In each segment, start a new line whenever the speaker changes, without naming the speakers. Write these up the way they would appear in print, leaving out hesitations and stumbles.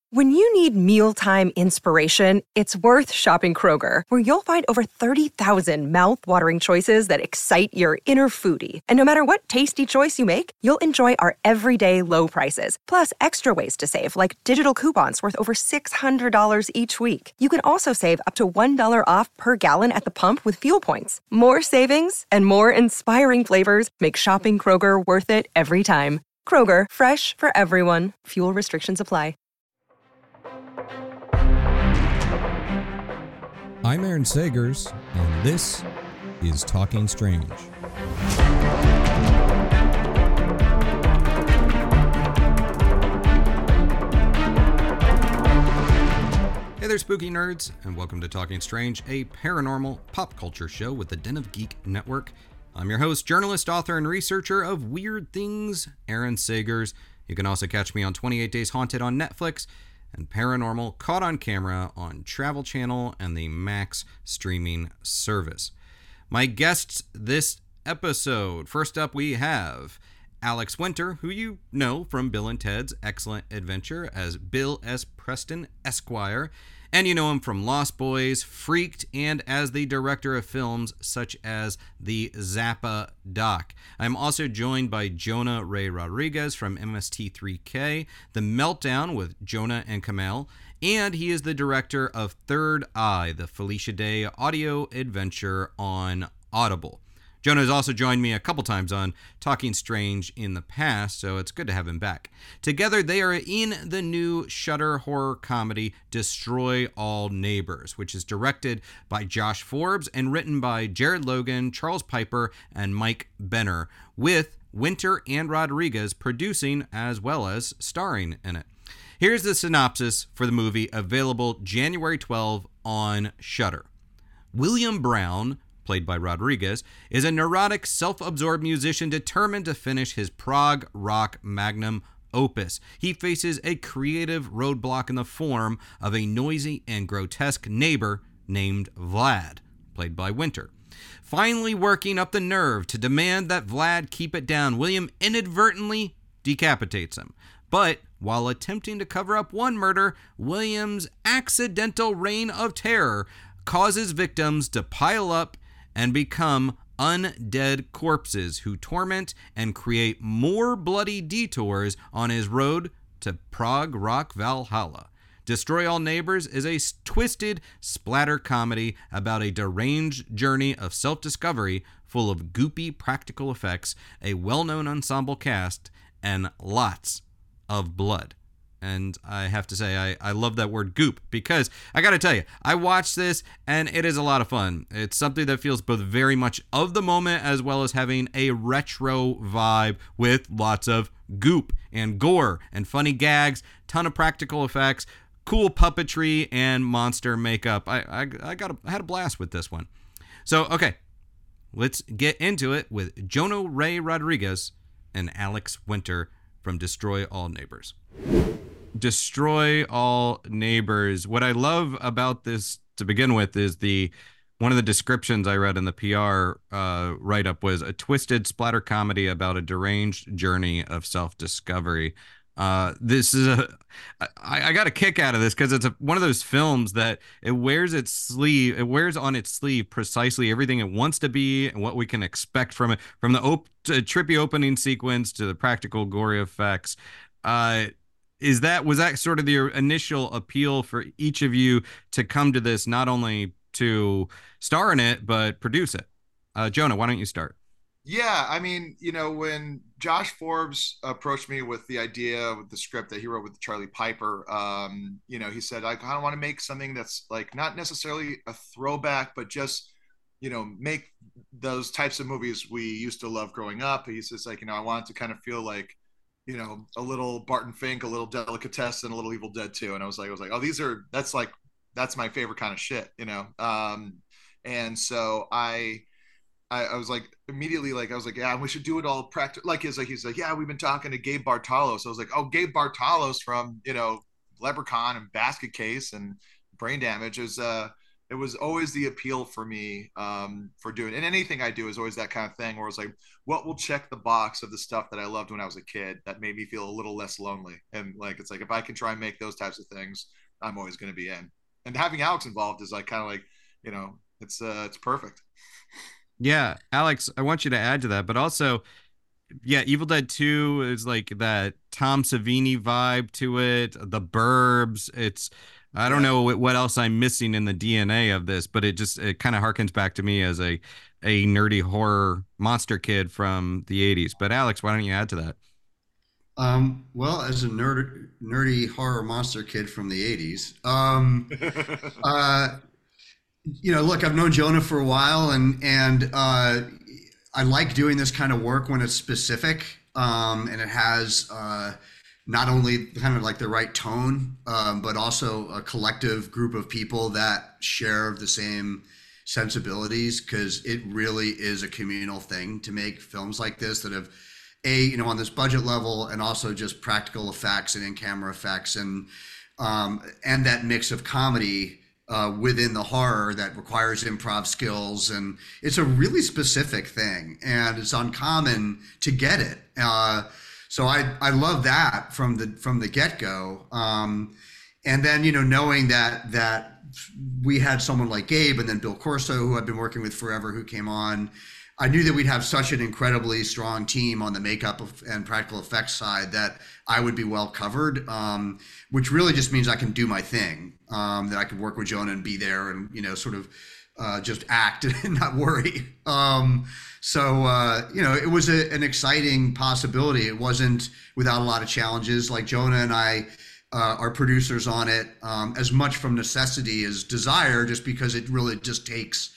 When you need mealtime inspiration, it's worth shopping Kroger, where you'll find over 30,000 mouth-watering choices that excite your inner foodie. And no matter what tasty choice you make, you'll enjoy our everyday low prices, plus extra ways to save, like digital coupons worth over $600 each week. You can also save up to $1 off per gallon at the pump with fuel points. More savings and more inspiring flavors make shopping Kroger worth it every time. Kroger, fresh for everyone. Fuel restrictions apply.
I'm Aaron Sagers, and this is Talking Strange. Hey there, spooky nerds, and welcome to Talking Strange, a paranormal pop culture show with the Den of Geek Network. I'm your host, journalist, author, and researcher of weird things, Aaron Sagers. You can also catch me on 28 Days Haunted on Netflix, and Paranormal Caught on Camera on Travel Channel and the Max streaming service. My guests this episode. First up, we have Alex Winter, who you know from Bill and Ted's Excellent Adventure as Bill S. Preston, Esquire, and you know him from Lost Boys, Freaked, and as the director of films such as the Zappa doc. I'm also joined by Jonah Ray Rodriguez from MST3K, The Meltdown with Jonah and Kamel, and he is the director of Third Eye, the Felicia Day audio adventure on Audible. Jonah has also joined me a couple times on Talking Strange in the past, so it's good to have him back. Together, they are in the new Shudder horror comedy Destroy All Neighbors, which is directed by Josh Forbes and written by Jared Logan, Charles Piper, and Mike Benner, with Winter and Rodriguez producing as well as starring in it. Here's the synopsis for the movie, available January 12 on Shudder. William Brown, played by Rodriguez, is a neurotic, self-absorbed musician determined to finish his prog rock magnum opus. He faces a creative roadblock in the form of a noisy and grotesque neighbor named Vlad, played by Winter. Finally working up the nerve to demand that Vlad keep it down, William inadvertently decapitates him. But while attempting to cover up one murder, William's accidental reign of terror causes victims to pile up and become undead corpses who torment and create more bloody detours on his road to prog rock Valhalla. Destroy All Neighbors is a twisted splatter comedy about a deranged journey of self-discovery full of goopy practical effects, a well-known ensemble cast, and lots of blood. And I have to say, I love that word goop, because I got to tell you, I watched this and it is a lot of fun. It's something that feels both very much of the moment as well as having a retro vibe with lots of goop and gore and funny gags, ton of practical effects, cool puppetry, and monster makeup. I had a blast with this one. So, okay, let's get into it with Jonah Ray Rodriguez and Alex Winter from Destroy All Neighbors. Destroy All Neighbors. What I love about this to begin with is one of the descriptions I read in the PR write-up was a twisted splatter comedy about a deranged journey of self-discovery. This is I got a kick out of this because it's one of those films that it wears on its sleeve precisely everything it wants to be and what we can expect from it, from the trippy opening sequence to the practical gory effects. Was that sort of the initial appeal for each of you to come to this, not only to star in it, but produce it? Jonah, why don't you start?
Yeah, I mean, when Josh Forbes approached me with the idea with the script that he wrote with Charlie Piper, he said, I kind of want to make something that's like not necessarily a throwback, but just, make those types of movies we used to love growing up. He says, I want it to kind of feel like, a little Barton Fink, a little Delicatessen, a little Evil Dead 2. And I was like, oh, that's my favorite kind of shit, and so I was like, immediately, yeah, we should do it all practical. He's like, yeah, we've been talking to Gabe Bartalos. I was like, oh, Gabe Bartalos from, Leprechaun and Basket Case and Brain Damage is, it was always the appeal for me, for doing, and anything I do is always that kind of thing where it's like, what will check the box of the stuff that I loved when I was a kid that made me feel a little less lonely. And like, it's like, if I can try and make those types of things, I'm always going to be in. And having Alex involved is like, kind of like, it's perfect.
Yeah, Alex, I want you to add to that, but also, yeah, Evil Dead 2 is like that Tom Savini vibe to it. The Burbs. It's I don't know what else I'm missing in the DNA of this, but it kind of harkens back to me as a nerdy horror monster kid from the 80s. But Alex, why don't you add to that?
Well, as a nerdy horror monster kid from the 80s, look, I've known Jonah for a while, and I like doing this kind of work when it's specific, and it has not only kind of like the right tone, but also a collective group of people that share the same sensibilities, because it really is a communal thing to make films like this that have on this budget level, and also just practical effects and in-camera effects, and that mix of comedy within the horror that requires improv skills. And it's a really specific thing, and it's uncommon to get it. So I love that from the get-go. And then, knowing that we had someone like Gabe and then Bill Corso, who I've been working with forever, who came on, I knew that we'd have such an incredibly strong team on the makeup and practical effects side that I would be well covered, which really just means I can do my thing, that I can work with Jonah and be there and, sort of just act and not worry. It was an exciting possibility. It wasn't without a lot of challenges. Like, Jonah and I are producers on it, as much from necessity as desire, just because it really just takes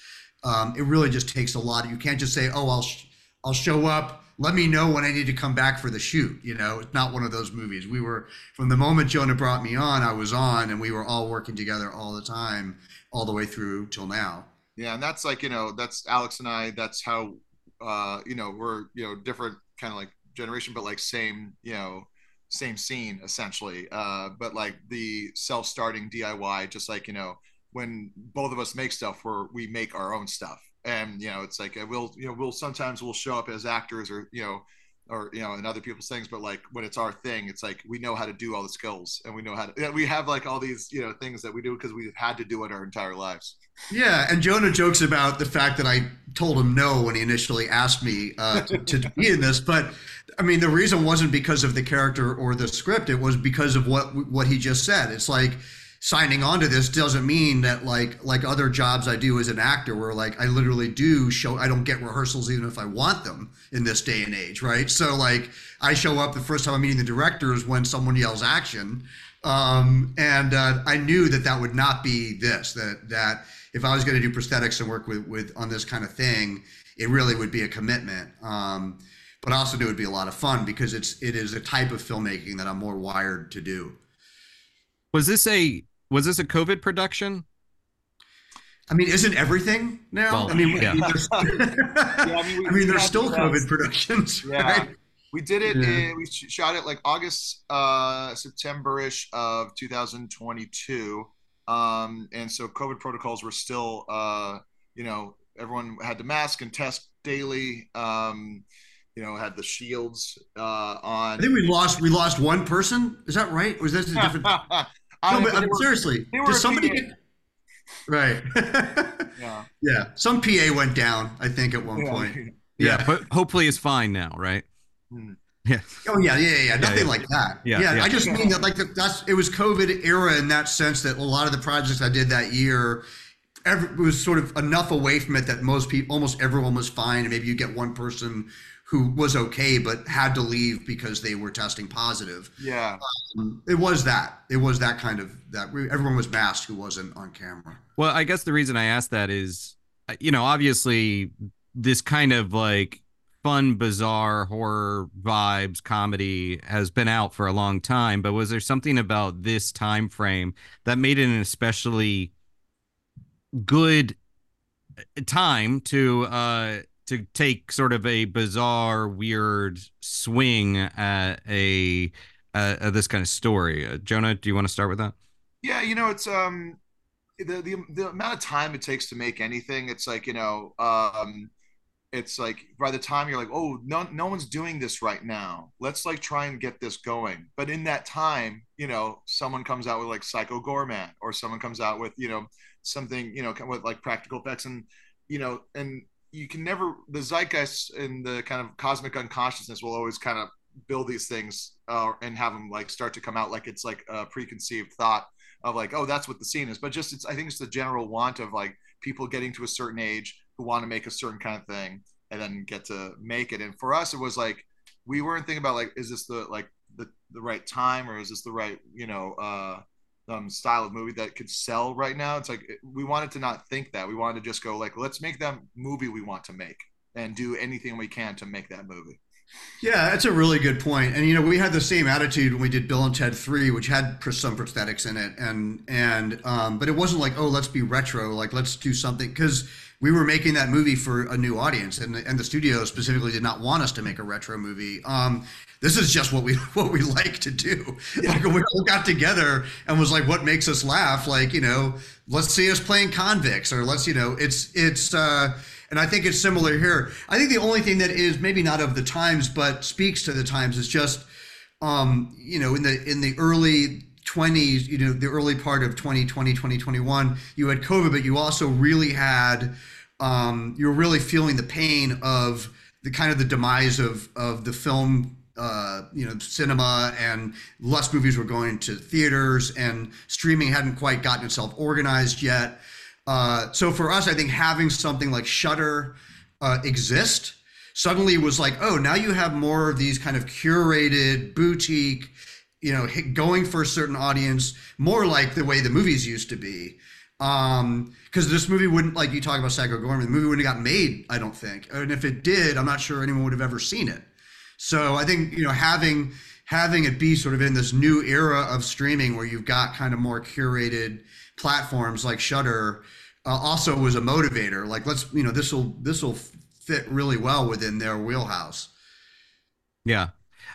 a lot. You can't just say, oh, I'll show up, let me know when I need to come back for the shoot. It's not one of those movies. We were, from the moment Jonah brought me on, I was on, and we were all working together all the time, all the way through till now.
Yeah. And that's like, that's Alex and I, that's how, we're, different kind of like generation, but like same scene essentially. But like the self-starting DIY, just like, when both of us make stuff, where we make our own stuff. And it's like, we'll sometimes we'll show up as actors, or in other people's things, but like when it's our thing, it's like we know how to do all the skills, and we know how to, we have like all these things that we do because we've had to do it our entire lives.
Yeah, and Jonah jokes about the fact that I told him no when he initially asked me to be in this, but I mean, the reason wasn't because of the character or the script. It was because of what he just said. It's like, signing on to this doesn't mean that like other jobs I do as an actor, where like I literally I don't get rehearsals even if I want them in this day and age, right? So like I show up, the first time I'm meeting the directors when someone yells action, and I knew that would not be this, that if I was going to do prosthetics and work with on this kind of thing, it really would be a commitment. But I also knew it would be a lot of fun, because it is a type of filmmaking that I'm more wired to do.
Was this a COVID production?
I mean, isn't everything now?
Well,
I mean,
yeah.
There's still COVID productions,
yeah.
Right?
We did it. We shot it like August, September-ish of 2022, and so COVID protocols were still, everyone had to mask and test daily. Had the shields on.
I think we lost one person. Is that right? Or is that a different? Seriously, did somebody get right? Yeah. Some PA went down, I think, at one point.
Yeah, but hopefully it's fine now, right? Yeah.
Oh yeah. Nothing like that. Yeah. I just mean that it was COVID era in that sense, that a lot of the projects I did that year, it was sort of enough away from it that almost everyone was fine, and maybe you get one person who was okay but had to leave because they were testing positive.
Yeah.
It was that kind of that. Everyone was masked who wasn't on camera.
Well, I guess the reason I asked that is, obviously this kind of like fun, bizarre horror vibes comedy has been out for a long time, but was there something about this time frame that made it an especially good time to take sort of a bizarre, weird swing at this kind of story? Jonah, do you want to start with that?
Yeah, it's the amount of time it takes to make anything, it's like, it's like by the time you're like, oh, no one's doing this right now, let's like try and get this going. But in that time, someone comes out with like Psycho Gorman, or someone comes out with something with like practical effects, and you can never, the zeitgeist and the kind of cosmic unconsciousness will always kind of build these things, and have them like start to come out like it's like a preconceived thought of like, oh, that's what the scene is. But just I think it's the general want of like people getting to a certain age who want to make a certain kind of thing and then get to make it. And for us, it was like we weren't thinking about like, is this the right time, or is this the right style of movie that could sell right now? It's like we wanted to not think that. We wanted to just go like, let's make that movie we want to make and do anything we can to make that movie.
Yeah, that's a really good point. And we had the same attitude when we did Bill and Ted 3, which had some prosthetics in it, and but it wasn't like, oh, let's be retro, like let's do something, because we were making that movie for a new audience, and the studio specifically did not want us to make a retro movie. This is just what we like to do. Yeah. Like we all got together and was like, what makes us laugh? Like, let's see us playing convicts, or let's, it's and I think it's similar here. I think the only thing that is maybe not of the times, but speaks to the times, is just, in the early 20s, the early part of 2020, 2021, you had COVID, but you also really had, you were really feeling the pain of the kind of the demise of the film, cinema, and less movies were going to theaters, and streaming hadn't quite gotten itself organized yet. So for us, I think having something like Shudder exist suddenly was like, oh, now you have more of these kind of curated boutique, going for a certain audience, more like the way the movies used to be. Because this movie wouldn't, like you talk about Psycho Gorman, the movie wouldn't have got made, I don't think. And if it did, I'm not sure anyone would have ever seen it. So I think, having it be sort of in this new era of streaming where you've got kind of more curated platforms like Shudder, also was a motivator. Like, let's, this will fit really well within their wheelhouse.
Yeah.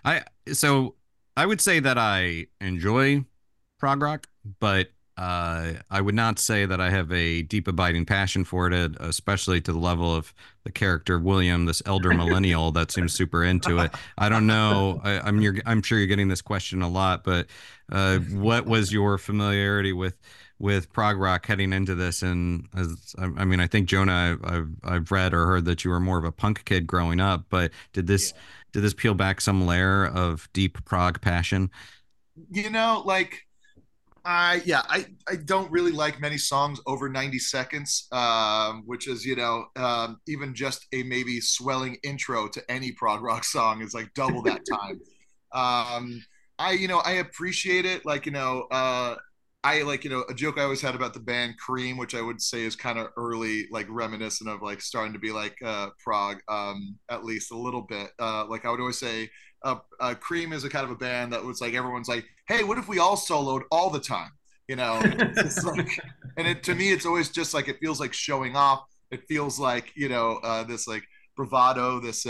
So I would say that I enjoy prog rock, but I would not say that I have a deep abiding passion for it, especially to the level of the character William, this elder millennial that seems super into it. I don't know. I'm sure you're getting this question a lot, but what was your familiarity with prog rock heading into this? And I think, Jonah, I've read or heard that you were more of a punk kid growing up, but did this peel back some layer of deep prog passion?
I don't really like many songs over 90 seconds, which is, even just a maybe swelling intro to any prog rock song is like double that time. I appreciate it. I like, a joke I always had about the band Cream, which I would say is kind of early, like reminiscent of like starting to be like prog, at least a little bit. Like I would always say, Cream is a kind of a band that was like, everyone's like, hey, what if we all soloed all the time? It's like, and to me, it's always just like, it feels like showing off. It feels like, this like bravado, this,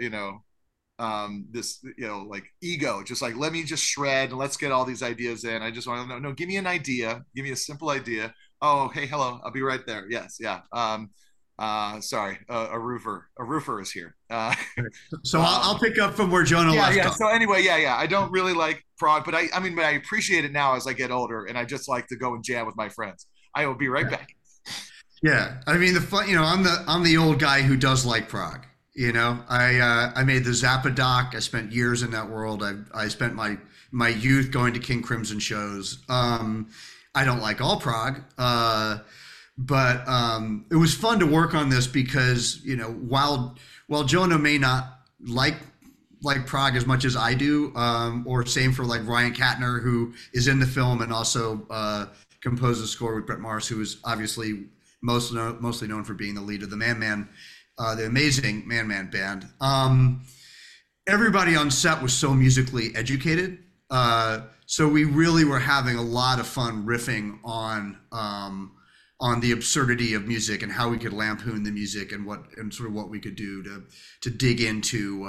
like ego, just like, let me just shred and let's get all these ideas in. I just want to know, no, give me an idea. Give me a simple idea. Oh, hey, hello. I'll be right there. Yes. Yeah. Sorry. A roofer is here.
So I'll pick up from where Jonah left off.
So anyway, yeah. I don't really like prog, but I appreciate it now as I get older, and I just like to go and jam with my friends. I will be right back.
Yeah. I mean, I'm the old guy who does like prog. I made the Zappa doc. I spent years in that world. I spent my youth going to King Crimson shows. I don't like all prog, but it was fun to work on this because, while Jonah may not like prog as much as I do, or same for like Ryan Kattner, who is in the film and also composed the score with Brett Morris, who is obviously mostly known for being the lead of the the amazing Man Man band. Everybody on set was so musically educated. So we really were having a lot of fun riffing on the absurdity of music and how we could lampoon the music and sort of what we could do to dig into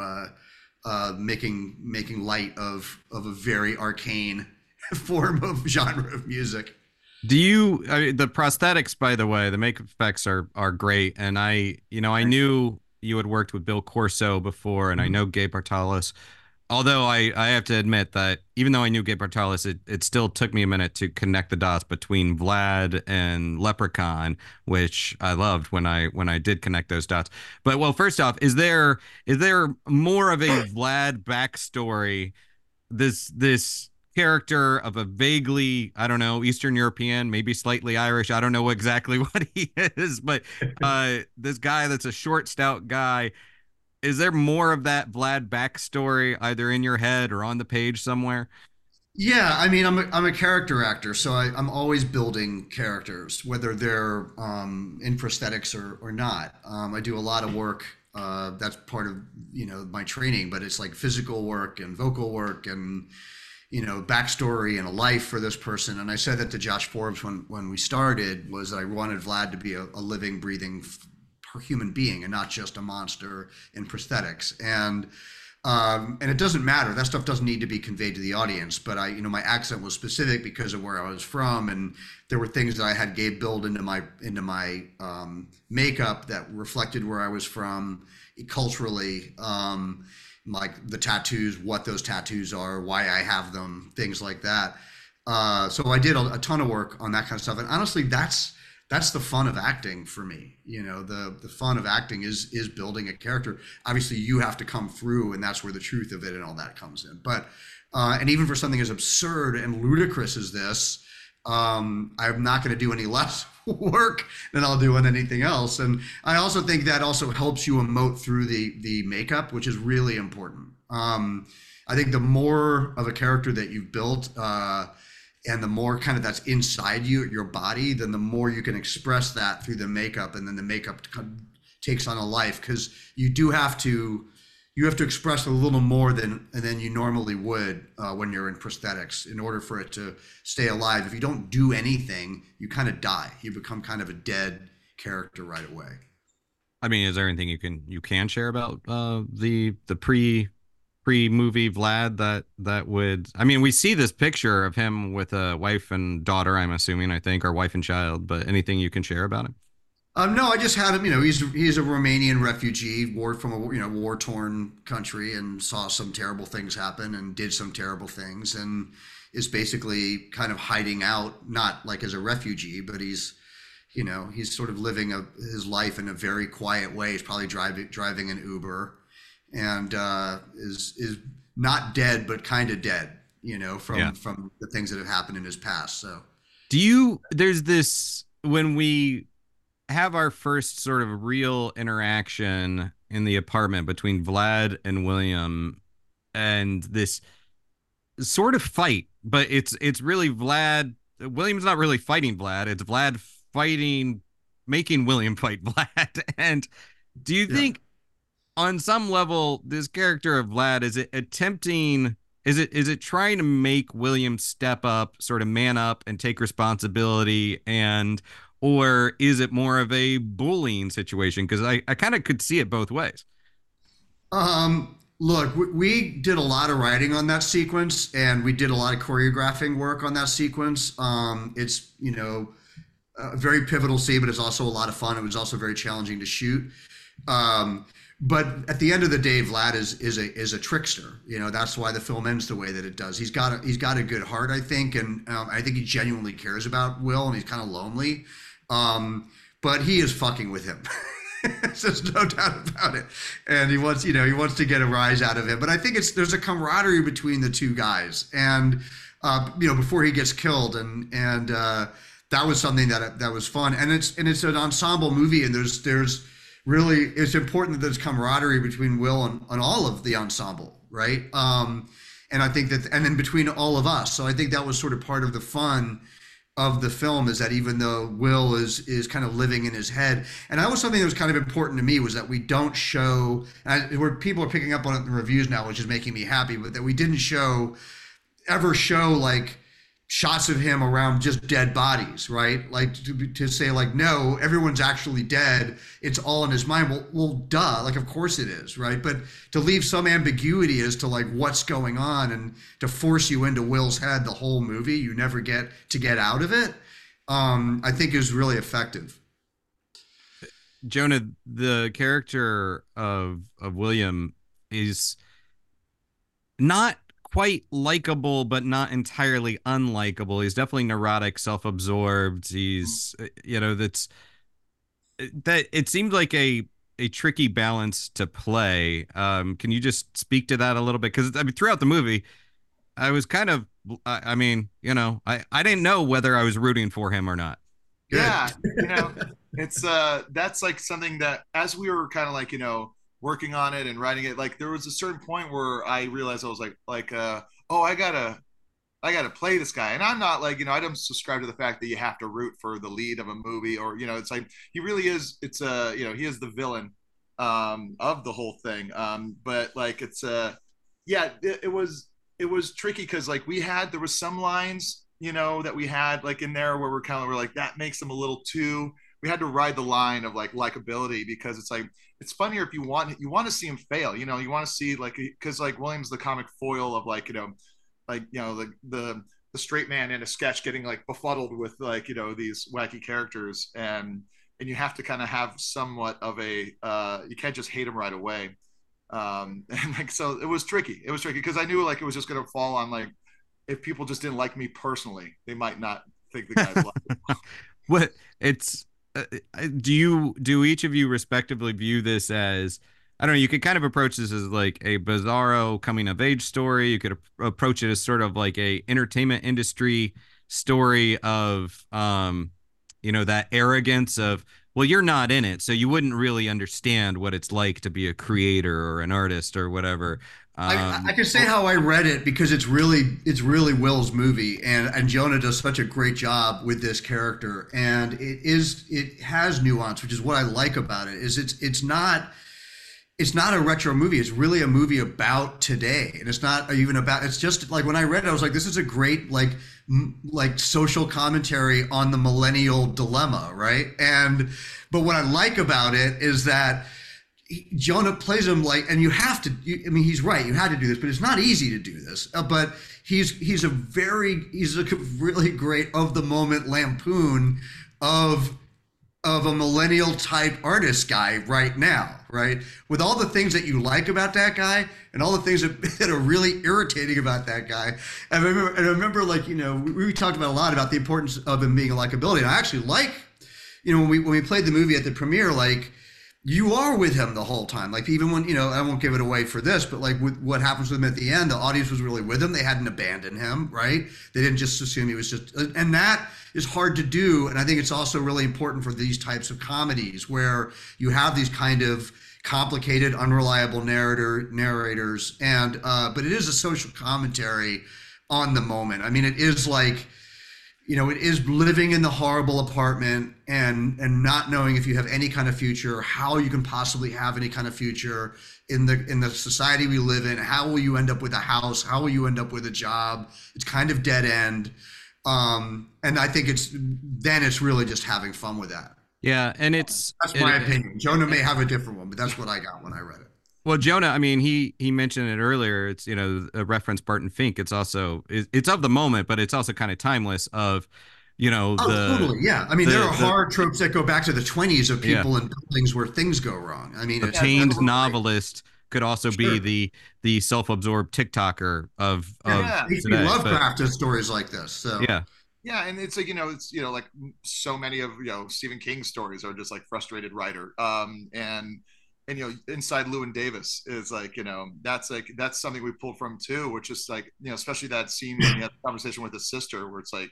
making light of a very arcane form of genre of music.
Do you, the prosthetics, by the way, the makeup effects are great. And I
Thanks.
knew you had worked with Bill Corso before, and I
Mhm.
know Gabe Bartalos. Although I have to admit that even though I knew Gabe Bartalos, it still took me a minute to connect the dots between Vlad and Leprechaun, which I loved when I did connect those dots. But well, first off, is there more of a Vlad backstory, this character of a vaguely, I don't know, Eastern European, maybe slightly Irish. I don't know exactly what he is, but this guy that's a short, stout guy. Is there more of that Vlad backstory either in your head or on the page somewhere?
Yeah, I mean, I'm a character actor, so I'm always building characters, whether they're in prosthetics or not. I do a lot of work. That's part of my training, but it's like physical work and vocal work and backstory and a life for this person. And I said that to Josh Forbes when we started, was that I wanted Vlad to be a living, breathing human being and not just a monster in prosthetics. And it doesn't matter. That stuff doesn't need to be conveyed to the audience. But my accent was specific because of where I was from, and there were things that I had Gabe build into my makeup that reflected where I was from culturally, like the tattoos, what those tattoos are, why I have them, things like that. So I did a ton of work on that kind of stuff, and honestly, that's the fun of acting for me. The fun of acting is building a character. Obviously you have to come through, and that's where the truth of it and all that comes in. But and even for something as absurd and ludicrous as this, I'm not going to do any less work than I'll do on anything else. And I also think that also helps you emote through the makeup, which is really important. I think the more of a character that you've built, and the more kind of that's inside you, your body, then the more you can express that through the makeup, and then the makeup takes on a life, because you have to express a little more than you normally would when you're in prosthetics in order for it to stay alive. If you don't do anything, you kind of die. You become kind of a dead character right away.
I mean, is there anything you can share about the pre movie Vlad that would? I mean, we see this picture of him with a wife and daughter. I'm assuming, I think, or wife and child. But anything you can share about him?
No, I just had him. He's a Romanian refugee, war from a war torn country, and saw some terrible things happen, and did some terrible things, and is basically kind of hiding out, not like as a refugee, but he's sort of living his life in a very quiet way. He's probably driving an Uber, and is not dead, but kind of dead,
Yeah.
from the things that have happened in his past. So.
There's this when we have our first sort of real interaction in the apartment between Vlad and William, and this sort of fight, but it's really Vlad. William's not really fighting Vlad. It's Vlad fighting, making William fight Vlad. And do you
Yeah.
think, on some level, this character of Vlad, is it attempting? Is it trying to make William step up, sort of man up, and take responsibility, and or is it more of a bullying situation? Because I kind of could see it both ways.
Look, we did a lot of writing on that sequence, and we did a lot of choreographing work on that sequence. It's a very pivotal scene, but it's also a lot of fun. It was also very challenging to shoot. Um, but at the end of the day, Vlad is a trickster. That's why the film ends the way that it does. He's got a good heart, I think, and I think he genuinely cares about Will, and he's kind of lonely. But he is fucking with him. There's no doubt about it, and he wants to get a rise out of him. But I think there's a camaraderie between the two guys, and before he gets killed, and that was something that was fun, and it's an ensemble movie, and there's really, it's important that there's camaraderie between Will and all of the ensemble, right? And I think that, and then between all of us. So I think that was sort of part of the fun of the film, is that even though Will is kind of living in his head, and that was something that was kind of important to me, was that we don't show, where people are picking up on it in the reviews now, which is making me happy, but that we didn't ever show like shots of him around just dead bodies, right? Like to say like, no, everyone's actually dead. It's all in his mind. Well, duh. Like, of course it is, right? But to leave some ambiguity as to like what's going on, and to force you into Will's head the whole movie, you never get out of it. I think is really effective.
Jonah, the character of William is not quite likable, but not entirely unlikable. He's definitely neurotic, self-absorbed. He's, that's that. It seemed like a tricky balance to play. Can you just speak to that a little bit? Because I mean, throughout the movie, I was kind of, I mean, I didn't know whether I was rooting for him or not.
Good.
Yeah, it's that's like something that as we were kind of like, working on it and writing it, like there was a certain point where I realized I was oh, I gotta play this guy. And I'm not like, I don't subscribe to the fact that you have to root for the lead of a movie, or, it's like he really is, it's he is the villain of the whole thing. But like it's yeah, it was tricky because like there was some lines, that we had like in there where we're like, that makes them a little too, we had to ride the line of like likability, because it's like it's funnier if you want to see him fail, you want to see like, because like William's the comic foil of like, the straight man in a sketch getting like befuddled with like, these wacky characters, and you have to kind of have somewhat of a you can't just hate him right away. And like, so it was tricky because I knew like it was just going to fall on like, if people just didn't like me personally, they might not think the guy's like
What it's do each of you respectively view this as, I don't know, you could kind of approach this as like a bizarro coming of age story. You could approach it as sort of like a entertainment industry story of that arrogance of, well, you're not in it, so you wouldn't really understand what it's like to be a creator or an artist or whatever.
I can say how I read it because it's really Will's movie, and Jonah does such a great job with this character, and it has nuance, which is what I like about it. Is it's not a retro movie. It's really a movie about today, and it's not even about. It's just like when I read it, I was like, this is a great like social commentary on the millennial dilemma, right? But what I like about it is that Jonah plays him like, and you have to. I mean, he's right. You had to do this, but it's not easy to do this. But he's a really great of the moment lampoon of a millennial type artist guy right now, right? With all the things that you like about that guy and all the things that are really irritating about that guy. And I remember like, we talked about a lot about the importance of him being a likability. And I actually like, when we played the movie at the premiere, like, you are with him the whole time. Like even when, I won't give it away for this, but like with what happens with him at the end, the audience was really with him. They hadn't abandoned him, right? They didn't just assume he was just, and that is hard to do. And I think it's also really important for these types of comedies where you have these kind of complicated, unreliable narrators. But it is a social commentary on the moment. I mean, it is like, it is living in the horrible apartment and not knowing if you have any kind of future, how you can possibly have any kind of future in the society we live in. How will you end up with a house? How will you end up with a job? It's kind of dead end. And I think it's really just having fun with that.
Yeah, and
that's my opinion. Jonah may have a different one, but that's what I got when I read it.
Well, Jonah, I mean, he mentioned it earlier. It's, a reference Barton Fink. It's also, it's of the moment, but it's also kind of timeless of,
totally. Yeah. I mean, there are horror tropes that go back to the 20s of people in buildings where things go wrong. I mean,
the chained novelist could also be the self-absorbed TikToker of today.
Lovecraft has stories like this. So
yeah.
Yeah, and it's like like so many of Stephen King's stories are just like frustrated writer, and Inside Llewyn Davis is like that's something we pulled from too, which is like especially that scene when he had a conversation with his sister where it's like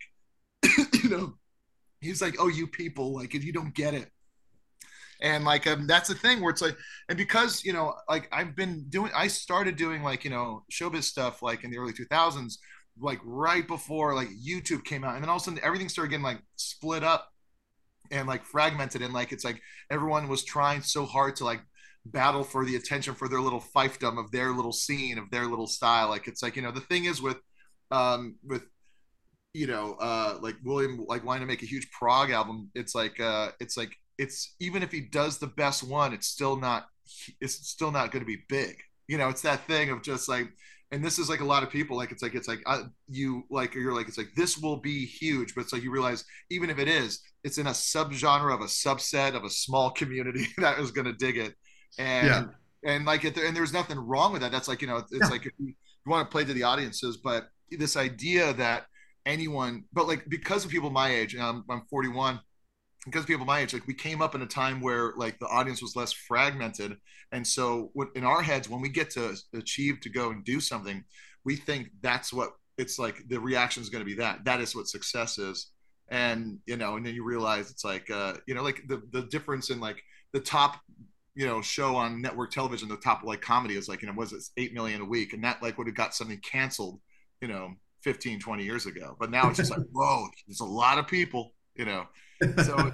he's like, oh, you people, like if you don't get it, and like that's the thing where it's like, and because like I started doing like showbiz stuff like in the early 2000s, like right before like YouTube came out, and then all of a sudden everything started getting like split up and like fragmented, and like it's like everyone was trying so hard to like battle for the attention for their little fiefdom of their little scene of their little style. Like it's like the thing is with like William like wanting to make a huge prog album, it's even if he does the best one, it's still not going to be big. It's that thing of just like and this is like a lot of people, like you're like, it's like this will be huge, but it's like you realize even if it is, it's in a subgenre of a subset of a small community that is going to dig it. And like and there's nothing wrong with that. That's like, it's like if you want to play to the audiences, but this idea that anyone, but like because of people my age, and I'm 41, because people my age, like we came up in a time where like the audience was less fragmented, and so in our heads, when we get to achieve to go and do something, we think that's what it's like. The reaction is going to be that is what success is, and and then you realize it's like like the difference in like the top show on network television, the top like comedy is like was it 8 million a week, and that like would have got something canceled 15, 20 years ago, but now it's just like whoa, there's a lot of people. So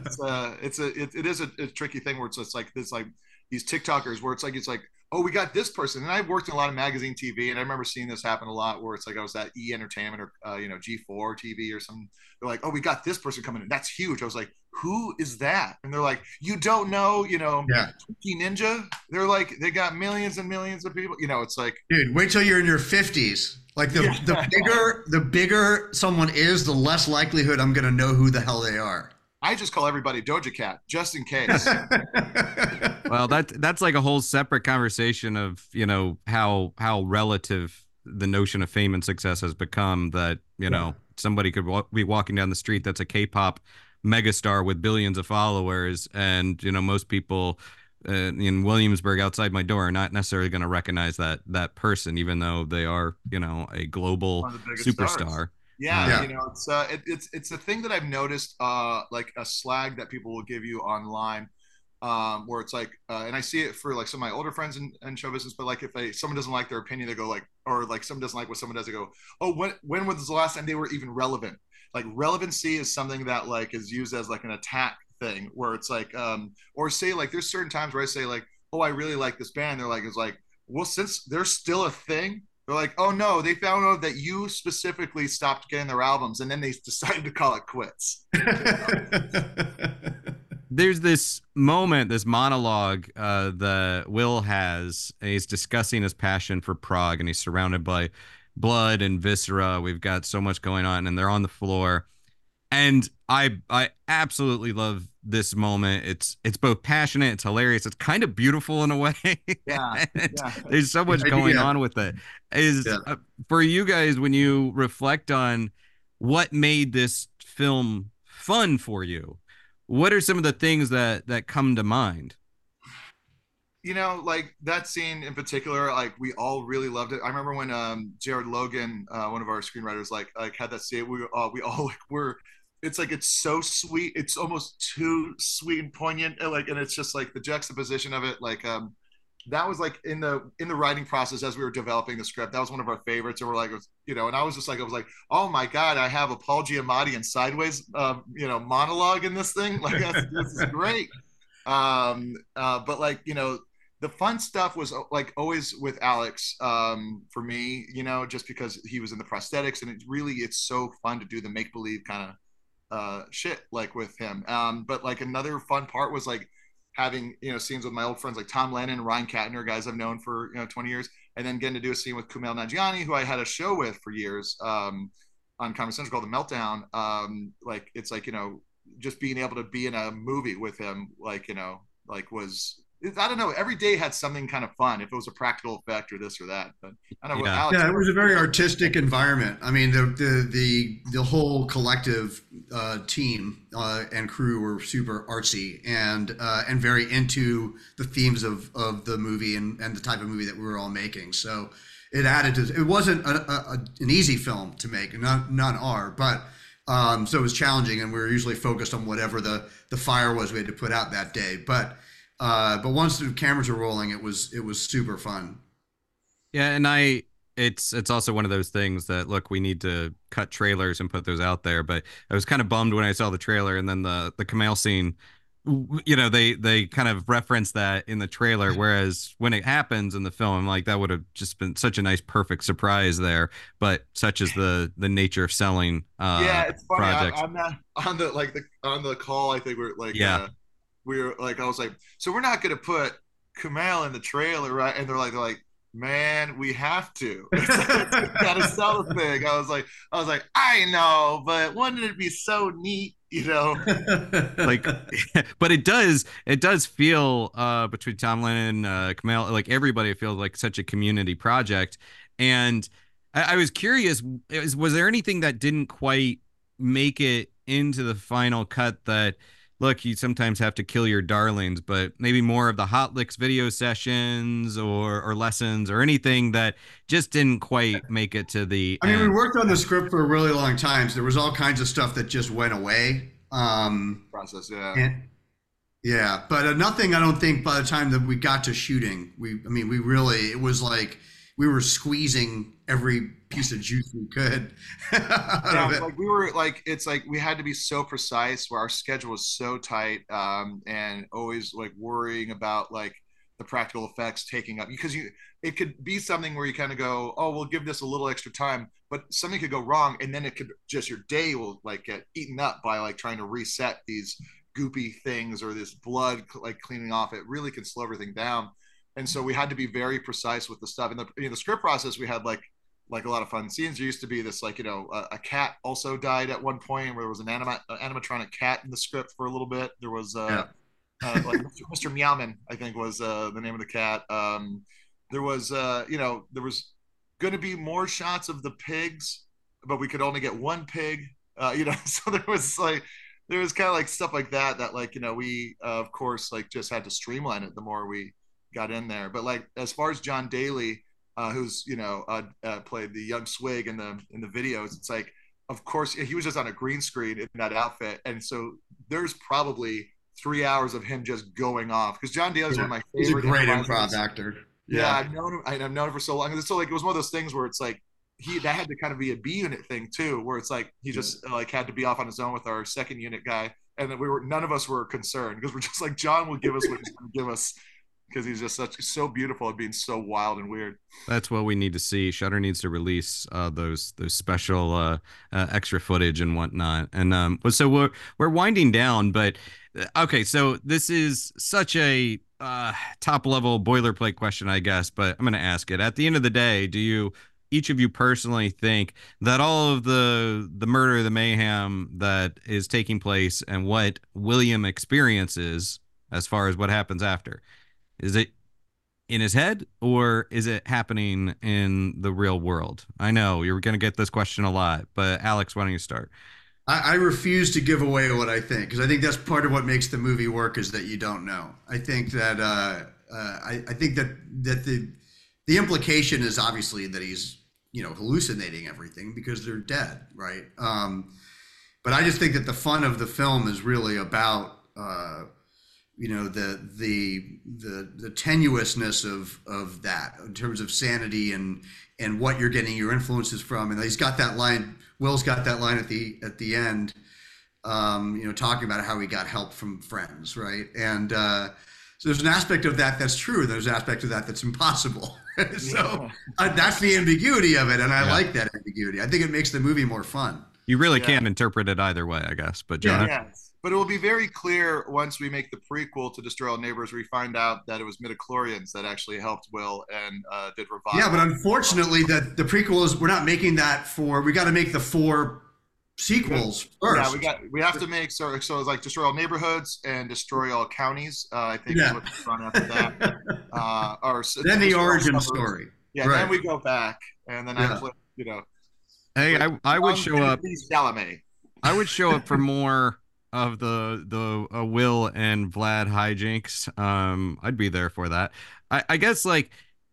it is a tricky thing where it's like this, like these TikTokers where it's like, oh, we got this person. And I've worked in a lot of magazine TV, and I remember seeing this happen a lot where it's like I was at E Entertainment or G4 TV or something. They're like, oh, we got this person coming in. That's huge. I was like, who is that? And they're like, you don't know, Twinkie Ninja. They're like, they got millions and millions of people. It's like,
dude, wait till you're in your 50s. Like the bigger someone is, the less likelihood I'm gonna know who the hell they are.
I just call everybody Doja Cat just in case.
Well, that's like a whole separate conversation of how relative the notion of fame and success has become. That somebody could be walking down the street that's a K-pop megastar with billions of followers, and most people in Williamsburg outside my door are not necessarily going to recognize that person, even though they are a global superstar. Stars.
Yeah, it's a thing that I've noticed, like a slag that people will give you online, where it's like, and I see it for like some of my older friends in show business, but like if someone doesn't like their opinion, they go like, or like someone doesn't like what someone does, they go, oh, when was the last time they were even relevant? Like relevancy is something that like is used as like an attack thing, where it's like, or say like there's certain times where I say like, oh, I really like this band. They're like, it's like, well, since they're still a thing. They're like, oh no, they found out that you specifically stopped getting their albums, and then they decided to call it quits.
There's this moment, this monologue that Will has, and he's discussing his passion for prog, and he's surrounded by blood and viscera. We've got so much going on, and they're on the floor. And I absolutely love this moment. It's both passionate, it's hilarious, it's kind of beautiful in a way.
Yeah.
There's so much going on with it. For you guys, when you reflect on what made this film fun for you, what are some of the things that come to mind?
Like that scene in particular, like we all really loved it. I remember when Jared Logan, one of our screenwriters, like had that scene. We all like were. It's like it's so sweet. It's almost too sweet and poignant. And it's just like the juxtaposition of it. Like that was like in the writing process as we were developing the script. That was one of our favorites. And we're like, and I was like, oh my god, I have a Paul Giamatti and Sideways, monologue in this thing. Like this is great. But like the fun stuff was like always with Alex, for me, just because he was in the prosthetics, and it's so fun to do the make believe kind of shit like with him. But like another fun part was like having scenes with my old friends like Tom Lennon, Ryan Kattner, guys I've known for 20 years, and then getting to do a scene with Kumail Nanjiani, who I had a show with for years on Comedy Central called The Meltdown. Like it's like just being able to be in a movie with him, like was, I don't know, every day had something kind of fun, if it was a practical effect or this or that. But I don't know. Alex,
it was a very artistic environment. I mean, the whole collective team and crew were super artsy and very into the themes of the movie and the type of movie that we were all making. So it added to. It wasn't an easy film to make, none are, but. So it was challenging, and we were usually focused on whatever the fire was we had to put out that day. But once the cameras were rolling, it was super fun.
Yeah, and it's also one of those things that, look, we need to cut trailers and put those out there. But I was kind of bummed when I saw the trailer, and then the Kumail scene. They kind of reference that in the trailer, whereas when it happens in the film, I'm like, that would have just been such a nice, perfect surprise there. But such is the nature of selling.
It's funny.
Projects.
I'm not on the call. I think we're like, we were like, I was like, so we're not going to put Kumail in the trailer, right? And they're like, man, we have to. Gotta sell the thing. I was like, I know, but wouldn't it be so neat, you know?
Like, but it does feel between Tom Lennon, Kamel, like everybody feels like such a community project. And I was curious, was there anything that didn't quite make it into the final cut that, look, you sometimes have to kill your darlings, but maybe more of the Hot Licks video sessions or lessons or anything that just didn't quite make it to the
I mean, we
end?
worked on the script for a really long time. So there was all kinds of stuff that just went away.
Process, yeah.
Yeah, but nothing. I don't think by the time that we got to shooting, we really, it was like we were squeezing every piece of juice we could out of it.
Like we were like, it's like we had to be so precise where our schedule was so tight, and always like worrying about like the practical effects taking up, because it could be something where you kind of go, oh, we'll give this a little extra time, but something could go wrong, and then it could just, your day will like get eaten up by like trying to reset these goopy things or this blood like cleaning off. It really can slow everything down. And so we had to be very precise with the stuff. In the script process, we had like a lot of fun scenes. There used to be this like, a cat also died at one point where there was an animatronic cat in the script for a little bit. There was like Mr. Meowman, I think was the name of the cat. There was there was going to be more shots of the pigs, but we could only get one pig. So there was kind of like stuff like that like, we of course like just had to streamline it the more we got in there. But like as far as John Daly, who's played the young Swig in the videos, it's like, of course he was just on a green screen in that outfit, and so there's probably 3 hours of him just going off, because John Daly's one of my favorite.
He's a great improv actor.
Yeah, I've known him for so long, and so like it was one of those things where it's like that had to kind of be a B unit thing too, where it's like he just like had to be off on his own with our second unit guy, and then none of us were concerned, because we're just like, John will give us what he's going to give us, because he's just so beautiful at being so wild and weird.
That's what we need to see. Shudder needs to release those special extra footage and whatnot. And so we're winding down, but okay. So this is such a top level boilerplate question, I guess, but I'm going to ask it. At the end of the day, do each of you personally think that all of the murder, the mayhem that is taking place, and what William experiences as far as what happens after, is it in his head or is it happening in the real world? I know you're going to get this question a lot, but Alex, why don't you start?
I refuse to give away what I think, because I think that's part of what makes the movie work, is that you don't know. I think that I think that the implication is obviously that he's hallucinating everything because they're dead, right? But I just think that the fun of the film is really about the tenuousness of that in terms of sanity and what you're getting your influences from. And he's got that line, Will's got that line at the end, talking about how he got help from friends, right? And so there's an aspect of that that's true. There's an aspect of that that's impossible. So that's the ambiguity of it, and I like that ambiguity. I think it makes the movie more fun.
You really can't interpret it either way, I guess. But Jonah?
Yeah. But it will be very clear once we make the prequel to Destroy All Neighbors, we find out that it was midichlorians that actually helped Will and did revive.
Yeah, but unfortunately, the prequel is, we're not making that we got to make the 4 sequels first.
Yeah, we have to make so it's like Destroy All Neighborhoods and Destroy All Counties. I think is what's run after that.
Then the origin story.
Yeah, right. Then we go back, and then I play.
Hey, I would show up. I would show up for more of the Will and Vlad hijinks. I'd be there for that. I guess like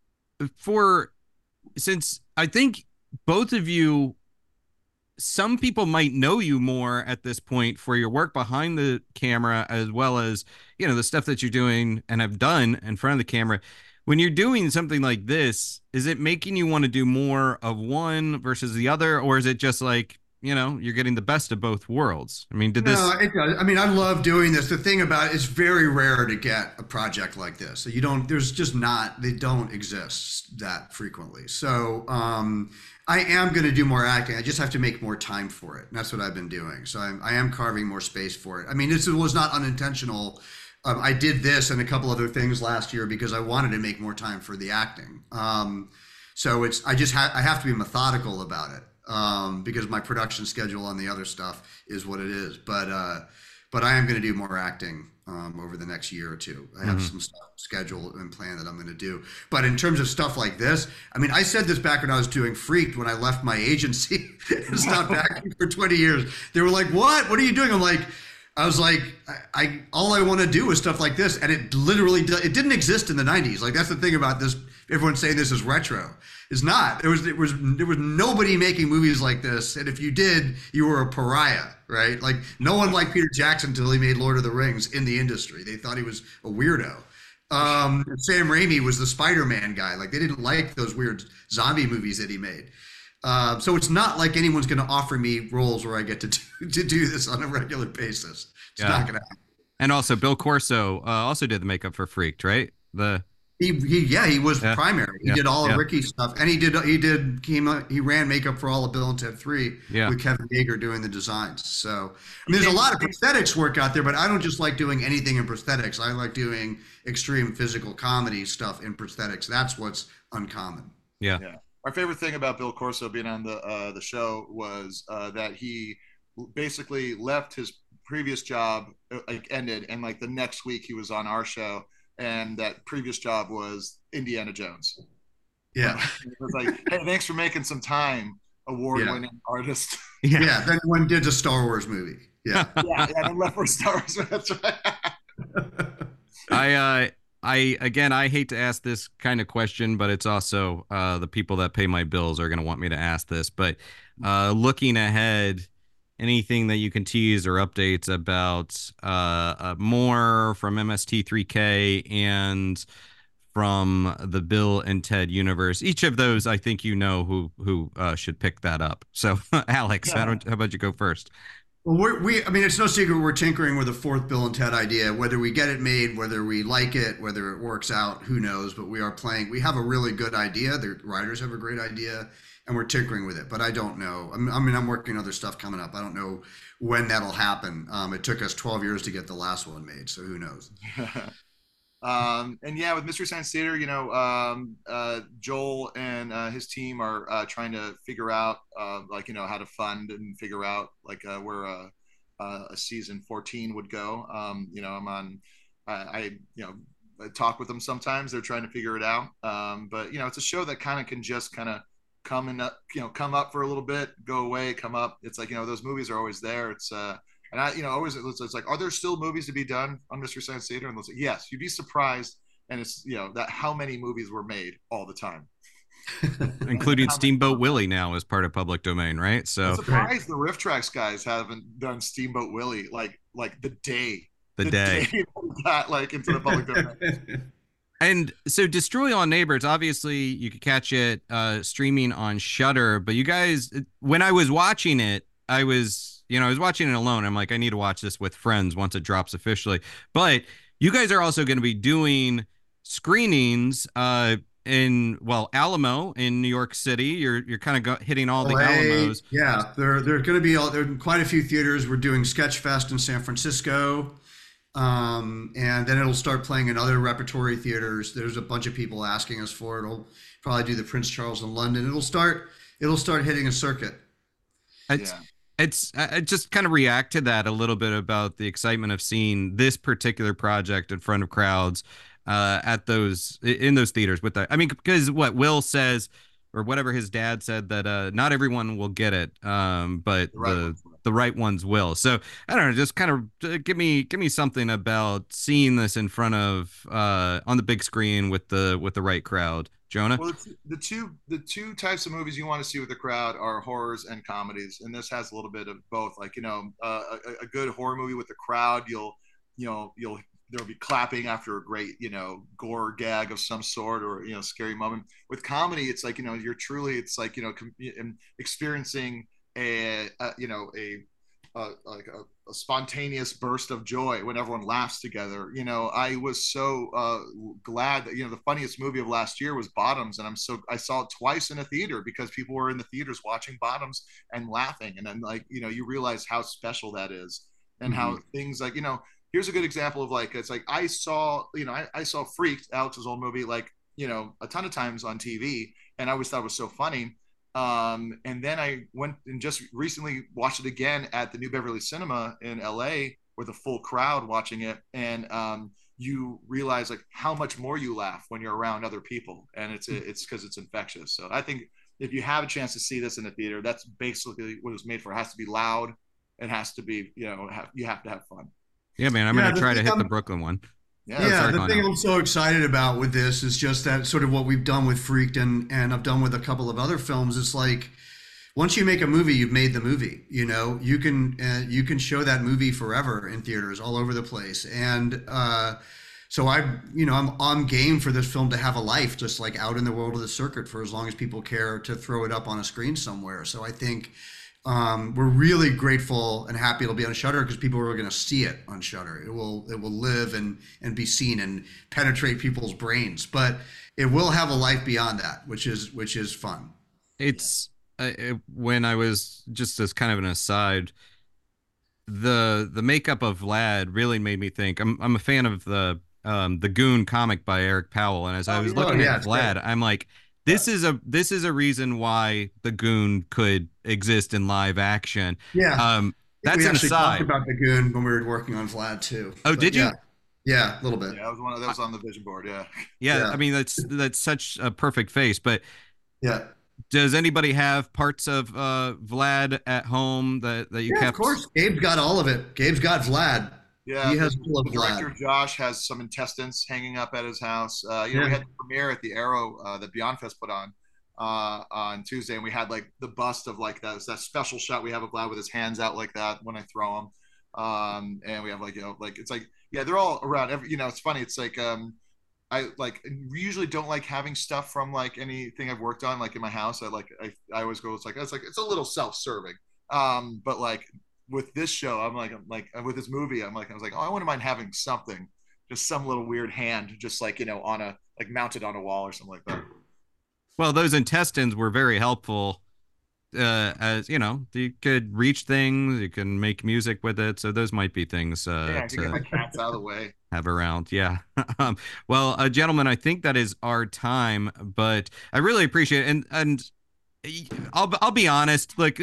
since I think both of you, some people might know you more at this point for your work behind the camera, as well as the stuff that you're doing and have done in front of the camera. When you're doing something like this, is it making you want to do more of one versus the other, or is it just like, you're getting the best of both worlds? I mean,
No, it does. I mean, I love doing this. The thing about it, it's very rare to get a project like this. So they don't exist that frequently. So I am going to do more acting. I just have to make more time for it. And that's what I've been doing. So I am carving more space for it. I mean, this was not unintentional. I did this and a couple other things last year because I wanted to make more time for the acting. So I have to be methodical about it, because my production schedule on the other stuff is what it is. But I am going to do more acting over the next year or two. I have some stuff scheduled and planned that I'm going to do. But in terms of stuff like this, I mean, I said this back when I was doing Freaked, when I left my agency and stopped acting for 20 years. They were like, "What? What are you doing?" I was like, all I want to do is stuff like this, and it literally it didn't exist in the 90s. Like, that's the thing about this. Everyone's saying this is retro. It's not. There was nobody making movies like this, and if you did, you were a pariah, right? Like, no one liked Peter Jackson until he made Lord of the Rings in the industry. They thought he was a weirdo. Sam Raimi was the Spider-Man guy. Like, they didn't like those weird zombie movies that he made. So it's not like anyone's going to offer me roles where I get to do this on a regular basis. It's not going to happen.
And also, Bill Corso also did the makeup for Freaked, right?
He was primary. He did all of Ricky's stuff, and he ran makeup for all of Bill and Ted 3 with Kevin Yeager doing the designs. So I mean, there's a lot of prosthetics work out there, but I don't just like doing anything in prosthetics. I like doing extreme physical comedy stuff in prosthetics. That's what's uncommon.
Yeah.
My favorite thing about Bill Corso being on the show was that he basically left his previous job, ended, and like the next week he was on our show, and that previous job was Indiana Jones.
Yeah.
It was like, "Hey, thanks for making some time, award-winning artist."
Yeah. Then one did a Star Wars movie. Yeah.
Then left for Star Wars. That's
right. I hate to ask this kind of question, but it's also the people that pay my bills are going to want me to ask this. But looking ahead, anything that you can tease or updates about more from MST3K and from the Bill and Ted universe? Each of those, I think who should pick that up. So, Alex, how about you go first?
Well, I mean, it's no secret we're tinkering with a fourth Bill and Ted idea. Whether we get it made, whether we like it, whether it works out, who knows? But we have a really good idea. The writers have a great idea, and we're tinkering with it. But I don't know. I'm working on other stuff coming up. I don't know when that'll happen. It took us 12 years to get the last one made, so who knows?
And with Mystery Science Theater, Joel and his team are trying to figure out how to fund and figure out where a season 14 would go. I talk with them sometimes. They're trying to figure it out. But it's a show that can just come up for a little bit, go away, come up. It's like, those movies are always there. It's and it's like, are there still movies to be done on Mystery Science Theater? And they'll say, yes. You'd be surprised, and it's that how many movies were made all the time,
including Steamboat Willie now as part of public domain, right? So
I'm surprised the Riff Tracks guys haven't done Steamboat Willie like the day got into the public domain.
And so Destroy All Neighbors, obviously you could catch it streaming on Shudder, but you guys, when I was watching it, I was watching it alone. I'm like, I need to watch this with friends once it drops officially. But you guys are also going to be doing screenings in Alamo in New York City. You're kind of hitting all the Alamos.
Yeah, there are going to be there are quite a few theaters. We're doing Sketchfest in San Francisco. And then it'll start playing in other repertory theaters. There's a bunch of people asking us for it. It'll probably do the Prince Charles in London. It'll start hitting a circuit.
I just kind of react to that a little bit about the excitement of seeing this particular project in front of crowds in those theaters with that. I mean, because what Will says, or whatever his dad said, that not everyone will get it, but the right ones will. So I don't know, just kind of give me something about seeing this in front of on the big screen with the right crowd. Jonah?
Well, the two types of movies you want to see with the crowd are horrors and comedies, and this has a little bit of both. Like, a good horror movie with the crowd, there'll be clapping after a great, gore gag of some sort, or scary moment. With comedy, it's like, you're truly, it's like, experiencing a spontaneous burst of joy when everyone laughs together. I was so glad that the funniest movie of last year was Bottoms, and I saw it twice in a theater because people were in the theaters watching Bottoms and laughing, and then you realize how special that is, and how things like here's a good example of like, it's like I saw Freaked, Alex's old movie, like, a ton of times on TV, and I always thought it was so funny. And then I went and just recently watched it again at the New Beverly Cinema in LA with a full crowd watching it. And you realize like how much more you laugh when you're around other people. And it's because it's infectious. So I think if you have a chance to see this in the theater, that's basically what it was made for. It has to be loud. It has to be, you have to have fun.
Yeah, man, I'm going to try to hit the Brooklyn one.
Yeah, the thing I'm so excited about with this is just that sort of what we've done with Freaked and I've done with a couple of other films. It's like once you make a movie, you've made the movie. You can show that movie forever in theaters all over the place. And so I'm game for this film to have a life just like out in the world of the circuit for as long as people care to throw it up on a screen somewhere. So I think we're really grateful and happy it'll be on Shudder because people are going to see it on Shudder. It will live and be seen and penetrate people's brains, but it will have a life beyond that, which is fun.
It's when I was, just as kind of an aside, the makeup of Vlad really made me think. I'm a fan of the Goon comic by Eric Powell, and as I was looking at Vlad, I'm like, this is a reason why the Goon could exist in live action.
Yeah.
That's
we
an
actually
aside.
talked about the Goon when we were working on Vlad too.
Oh, did you?
Yeah, a little bit.
Yeah, that was on the vision board. Yeah.
Yeah. I mean, that's such a perfect face. But
yeah,
does anybody have parts of Vlad at home that you kept?
Of course, Gabe's got all of it. Gabe's got Vlad.
Yeah,
he has
the director Josh has some intestines hanging up at his house. We had the premiere at the Arrow that Beyond Fest put on Tuesday, and we had like the bust of like that special shot we have of Vlad with his hands out like that when I throw him, and we have like it's like they're all around. It's funny. It's like I usually don't like having stuff from like anything I've worked on like in my house. I always go it's a little self-serving, but like. With this show, I'm like with this movie, I was like, oh, I wouldn't mind having something, just some little weird hand, just like on a mounted on a wall or something like that.
Well, those intestines were very helpful, as you could reach things, you can make music with it, so those might be things
to get my cats out of the way.
Have around, yeah. Well, gentlemen, I think that is our time, but I really appreciate it, and I'll be honest, like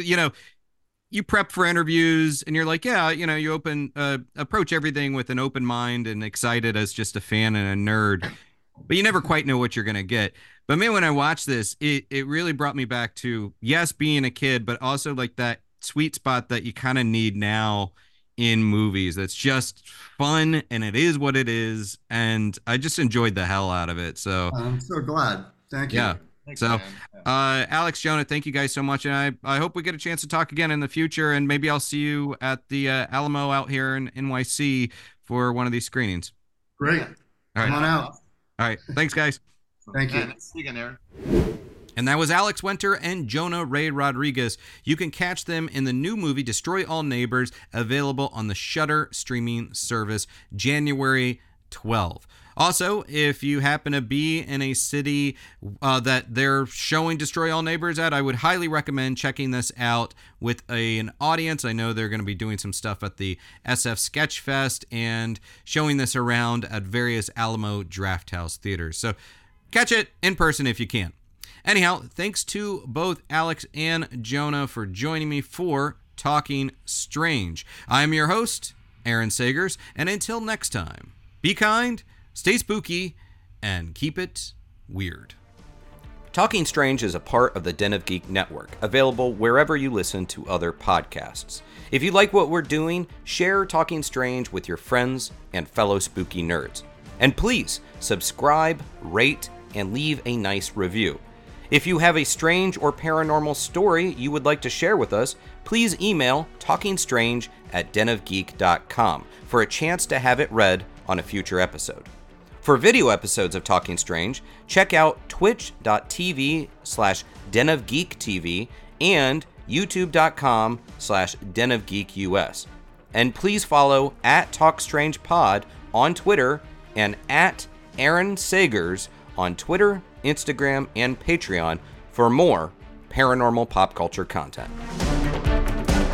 you prep for interviews and you're like, you approach everything with an open mind and excited as just a fan and a nerd, but you never quite know what you're going to get. But man, when I watched this, it really brought me back to, yes, being a kid, but also like that sweet spot that you kind of need now in movies. That's just fun and it is what it is. And I just enjoyed the hell out of it. So
I'm so glad. Thank you.
Yeah. So, Alex, Jonah, thank you guys so much. And I hope we get a chance to talk again in the future. And maybe I'll see you at the Alamo out here in NYC for one of these screenings.
Great.
All right.
Come on out.
All right. Thanks, guys.
Thank you.
Nice seeing you, Aaron.
And that was Alex Winter and Jonah Ray Rodriguez. You can catch them in the new movie Destroy All Neighbors, available on the Shudder streaming service January 12th. Also, if you happen to be in a city that they're showing Destroy All Neighbors at, I would highly recommend checking this out with an audience. I know they're going to be doing some stuff at the SF Sketchfest and showing this around at various Alamo Drafthouse theaters. So catch it in person if you can. Anyhow, thanks to both Alex and Jonah for joining me for Talking Strange. I'm your host, Aaron Sagers, and until next time, be kind, stay spooky, and keep it weird. Talking Strange is a part of the Den of Geek Network, available wherever you listen to other podcasts. If you like what we're doing, share Talking Strange with your friends and fellow spooky nerds. And please subscribe, rate, and leave a nice review. If you have a strange or paranormal story you would like to share with us, please email talkingstrange@denofgeek.com for a chance to have it read on a future episode. For video episodes of Talking Strange, check out twitch.tv/denofgeektv and youtube.com/denofgeekus. And please follow @TalkStrangePod on Twitter and @Aaron Sagers on Twitter, Instagram, and Patreon for more paranormal pop culture content.